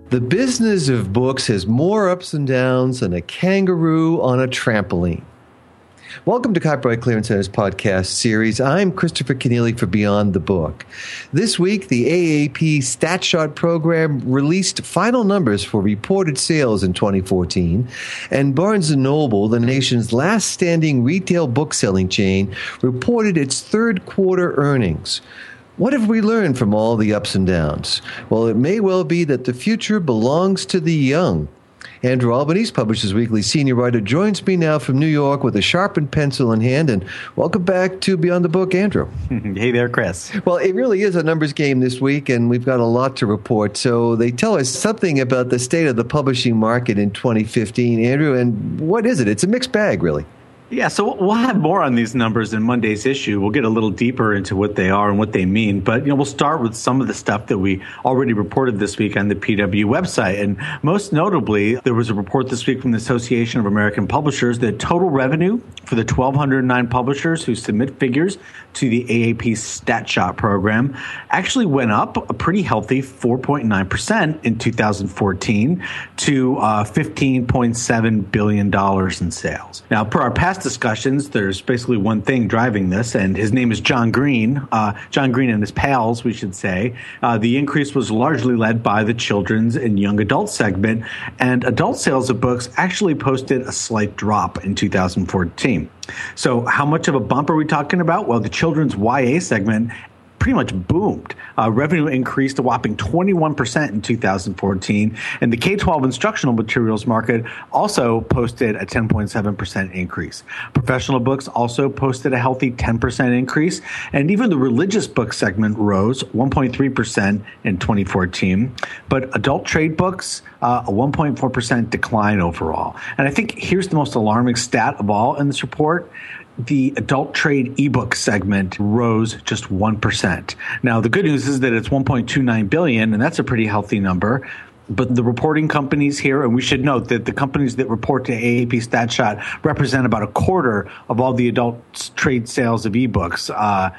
The business of books has more ups and downs than a kangaroo on a trampoline. Welcome to Copyright Clearance Center's podcast series. I'm Christopher Kenneally for Beyond the Book. This week, the AAP StatShot program released final numbers for reported sales in 2014, and Barnes & Noble, the nation's last standing retail book-selling chain, reported its third quarter earnings. What have we learned from all the ups and downs? Well, it may well be that the future belongs to the young. Andrew Albanese, Publishers Weekly senior writer, joins me now from New York with a sharpened pencil in hand. And welcome back to Beyond the Book, Andrew. Hey there, Chris. Well, it really is a numbers game this week, and we've got a lot to report. So they tell us something about the state of the publishing market in 2015, Andrew. And what is it? It's a mixed bag, really. Yeah, so we'll have more on these numbers in Monday's issue. We'll get a little deeper into what they are and what they mean. But, we'll start with some of the stuff that we already reported this week on the PW website. And most notably, there was a report this week from the Association of American Publishers that total revenue for the 1,209 publishers who submit figures to the AAP StatShot program actually went up a pretty healthy 4.9% in 2014 to $15.7 billion in sales. Now, per our past discussions, there's basically one thing driving this, and his name is John Green. John Green and his pals, we should say. The increase was largely led by the children's and young adult segment, and adult sales of books actually posted a slight drop in 2014. So how much of a bump are we talking about? Well, the children's YA segment pretty much boomed. Revenue increased a whopping 21% in 2014, and the K-12 instructional materials market also posted a 10.7% increase. Professional books also posted a healthy 10% increase, and even the religious book segment rose 1.3% in 2014. But adult trade books, a 1.4% decline overall. And I think here's the most alarming stat of all in this report. The adult trade ebook segment rose just 1%. Now, the good news is that it's $1.29 billion, and that's a pretty healthy number. But the reporting companies here, and we should note that the companies that report to AAP StatShot represent about a quarter of all the adult trade sales of ebooks.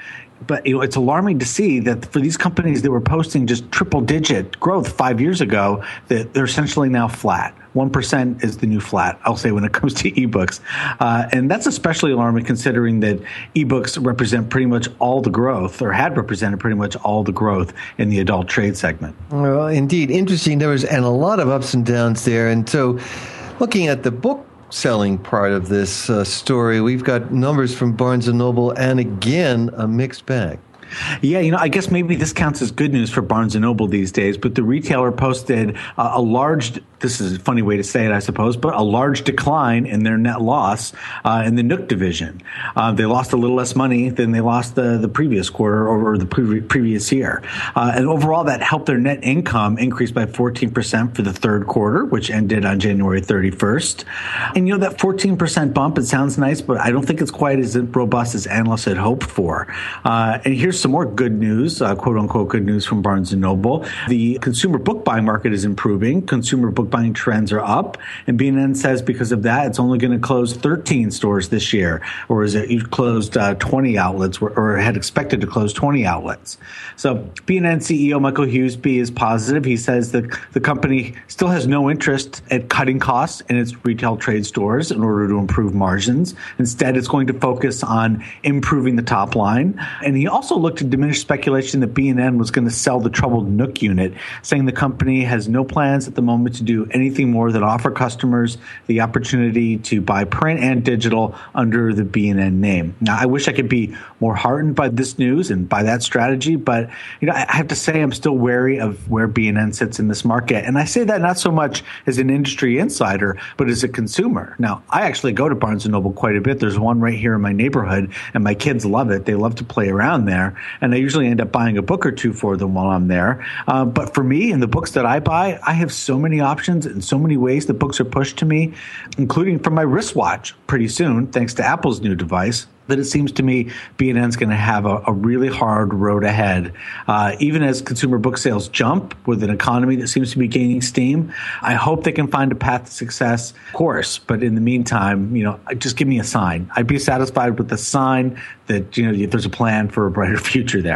But it's alarming to see that for these companies that were posting just triple-digit growth 5 years ago, that they're essentially now flat. 1% is the new flat, I'll say, when it comes to ebooks. And that's especially alarming considering that ebooks represent pretty much all the growth, or had represented pretty much all the growth in the adult trade segment. Well, indeed, interesting numbers and a lot of ups and downs there. And so looking at the book selling part of this story, we've got numbers from Barnes & Noble and, again, a mixed bag. Yeah, I guess maybe this counts as good news for Barnes & Noble these days, but the retailer posted a large, this is a funny way to say it, I suppose, but a large decline in their net loss in the Nook division. They lost a little less money than they lost the previous quarter or the previous year. And overall, that helped their net income increase by 14% for the third quarter, which ended on January 31st. And, that 14% bump, it sounds nice, but I don't think it's quite as robust as analysts had hoped for. And here's some more good news, quote-unquote good news from Barnes & Noble. The consumer book buying market is improving. Consumer book buying trends are up. And B&N says because of that, it's only going to close 13 stores this year, or is it closed 20 outlets, or had expected to close 20 outlets. So B&N CEO Michael Huseby is positive. He says that the company still has no interest at cutting costs in its retail trade stores in order to improve margins. Instead, it's going to focus on improving the top line. And he also looked to diminish speculation that B&N was going to sell the troubled Nook unit, saying the company has no plans at the moment to do anything more than offer customers the opportunity to buy print and digital under the B&N name. Now, I wish I could be more heartened by this news and by that strategy, but I have to say I'm still wary of where B&N sits in this market. And I say that not so much as an industry insider, but as a consumer. Now, I actually go to Barnes & Noble quite a bit. There's one right here in my neighborhood, and my kids love it. They love to play around there. And I usually end up buying a book or two for them while I'm there. But for me and the books that I buy, I have so many options and so many ways that books are pushed to me, including from my wristwatch pretty soon, thanks to Apple's new device, that it seems to me B&N's going to have a really hard road ahead. Even as consumer book sales jump with an economy that seems to be gaining steam, I hope they can find a path to success, of course. But in the meantime, just give me a sign. I'd be satisfied with the sign that, there's a plan for a brighter future there.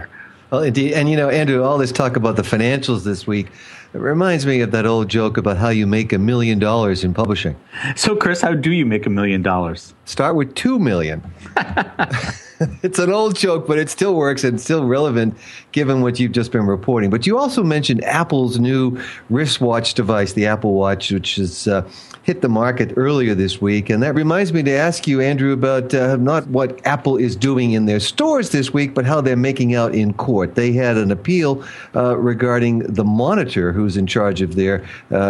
Well, indeed. And, Andrew, all this talk about the financials this week, it reminds me of that old joke about how you make $1 million in publishing. So, Chris, how do you make $1 million? Start with $2 million. It's an old joke, but it still works and still relevant given what you've just been reporting. But you also mentioned Apple's new wristwatch device, the Apple Watch, which has hit the market earlier this week. And that reminds me to ask you, Andrew, about not what Apple is doing in their stores this week, but how they're making out in court. They had an appeal regarding the monitor who's in charge of their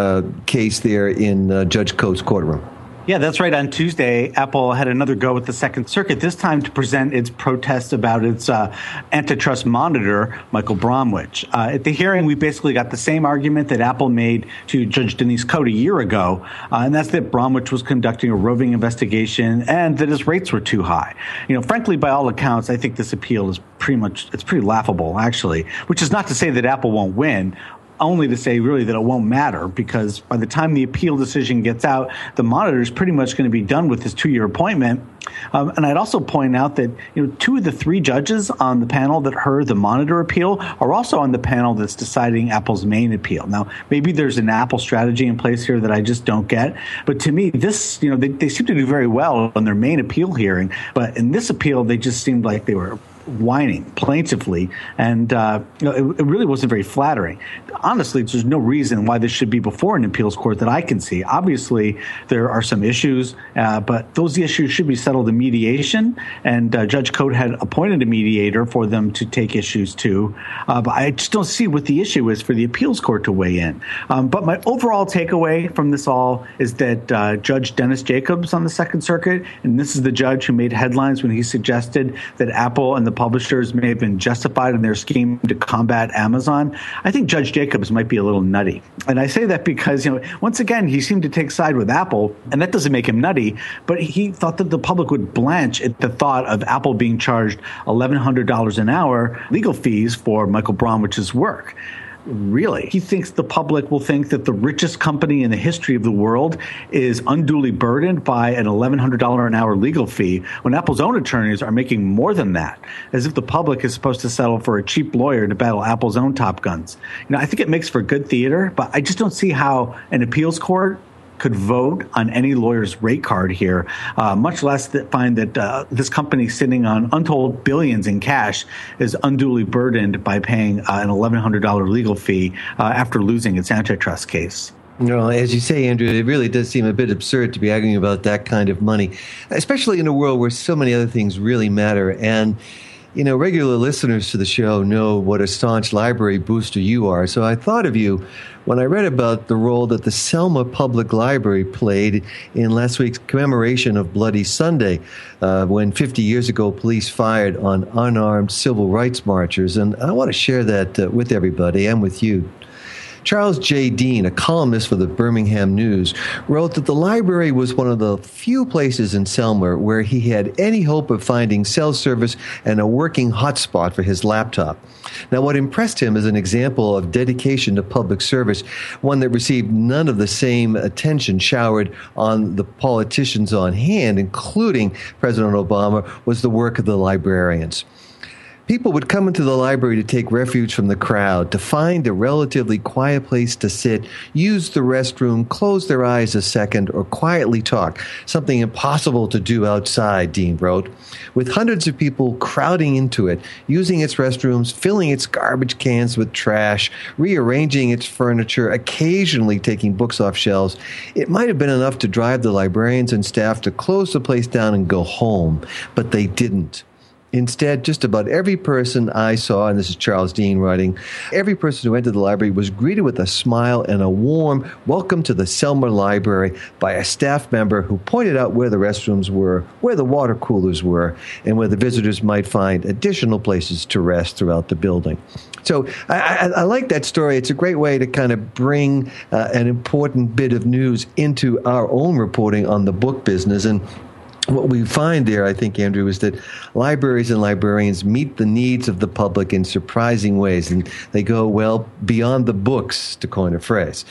case there in Judge Coates' courtroom. Yeah, that's right. On Tuesday, Apple had another go with the Second Circuit, this time to present its protest about its antitrust monitor, Michael Bromwich. At the hearing, we basically got the same argument that Apple made to Judge Denise Cote a year ago, and that's that Bromwich was conducting a roving investigation and that his rates were too high. Frankly, by all accounts, I think this appeal is pretty laughable, actually, which is not to say that Apple won't win, only to say really that it won't matter, because by the time the appeal decision gets out, the monitor is pretty much going to be done with his 2-year appointment. And I'd also point out that 2 of the 3 judges on the panel that heard the monitor appeal are also on the panel that's deciding Apple's main appeal. Now, maybe there's an Apple strategy in place here that I just don't get. But to me, this, they seem to do very well on their main appeal hearing. But in this appeal, they just seemed like they were whining plaintively, and it really wasn't very flattering. Honestly, there's no reason why this should be before an appeals court that I can see. Obviously, there are some issues, but those issues should be settled in mediation, and Judge Cote had appointed a mediator for them to take issues to. But I just don't see what the issue is for the appeals court to weigh in. But my overall takeaway from this all is that Judge Dennis Jacobs on the Second Circuit, and this is the judge who made headlines when he suggested that Apple and the publishers may have been justified in their scheme to combat Amazon. I think Judge Jacobs might be a little nutty. And I say that because, once again, he seemed to take side with Apple, and that doesn't make him nutty, but he thought that the public would blanch at the thought of Apple being charged $1,100 an hour legal fees for Michael Bromwich's work. Really? He thinks the public will think that the richest company in the history of the world is unduly burdened by an $1,100 an hour legal fee when Apple's own attorneys are making more than that, as if the public is supposed to settle for a cheap lawyer to battle Apple's own top guns. I think it makes for good theater, but I just don't see how an appeals court could vote on any lawyer's rate card here, much less find that this company sitting on untold billions in cash is unduly burdened by paying an $1,100 legal fee after losing its antitrust case. As you say, Andrew, it really does seem a bit absurd to be arguing about that kind of money, especially in a world where so many other things really matter. And regular listeners to the show know what a staunch library booster you are. So I thought of you when I read about the role that the Selma Public Library played in last week's commemoration of Bloody Sunday, when 50 years ago police fired on unarmed civil rights marchers. And I want to share that with everybody and with you. Charles J. Dean, a columnist for the Birmingham News, wrote that the library was one of the few places in Selma where he had any hope of finding cell service and a working hotspot for his laptop. Now, what impressed him is an example of dedication to public service, one that received none of the same attention showered on the politicians on hand, including President Obama, was the work of the librarians. People would come into the library to take refuge from the crowd, to find a relatively quiet place to sit, use the restroom, close their eyes a second, or quietly talk, something impossible to do outside, Dean wrote. With hundreds of people crowding into it, using its restrooms, filling its garbage cans with trash, rearranging its furniture, occasionally taking books off shelves, it might have been enough to drive the librarians and staff to close the place down and go home, but they didn't. Instead, just about every person I saw, and this is Charles Dean writing, every person who entered the library was greeted with a smile and a warm welcome to the Selma Library by a staff member who pointed out where the restrooms were, where the water coolers were, and where the visitors might find additional places to rest throughout the building. So I like that story. It's a great way to kind of bring an important bit of news into our own reporting on the book business. And what we find there, I think, Andrew, is that libraries and librarians meet the needs of the public in surprising ways, and they go, well, beyond the books, to coin a phrase.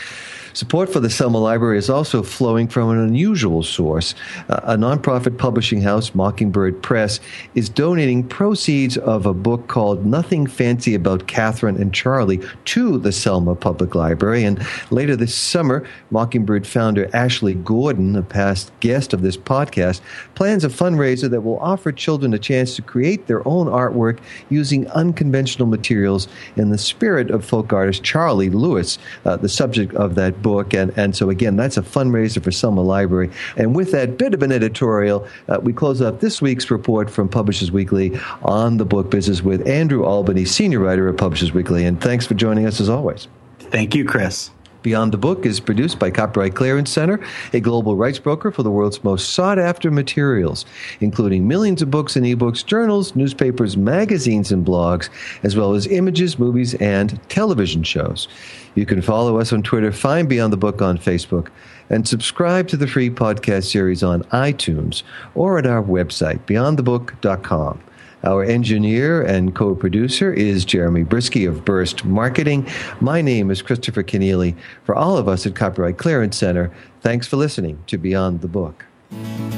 Support for the Selma Library is also flowing from an unusual source. A nonprofit publishing house, Mockingbird Press, is donating proceeds of a book called Nothing Fancy About Catherine and Charlie to the Selma Public Library. And later this summer, Mockingbird founder Ashley Gordon, a past guest of this podcast, plans a fundraiser that will offer children a chance to create their own artwork using unconventional materials in the spirit of folk artist Charlie Lewis, the subject of that book. And so, again, that's a fundraiser for Selma Library. And with that bit of an editorial, we close out this week's report from Publishers Weekly on the book business with Andrew Albany, senior writer at Publishers Weekly. And thanks for joining us as always. Thank you, Chris. Beyond the Book is produced by Copyright Clearance Center, a global rights broker for the world's most sought-after materials, including millions of books and ebooks, journals, newspapers, magazines, and blogs, as well as images, movies, and television shows. You can follow us on Twitter, find Beyond the Book on Facebook, and subscribe to the free podcast series on iTunes or at our website, beyondthebook.com. Our engineer and co-producer is Jeremy Brisky of Burst Marketing. My name is Christopher Keneally. For all of us at Copyright Clearance Center, thanks for listening to Beyond the Book.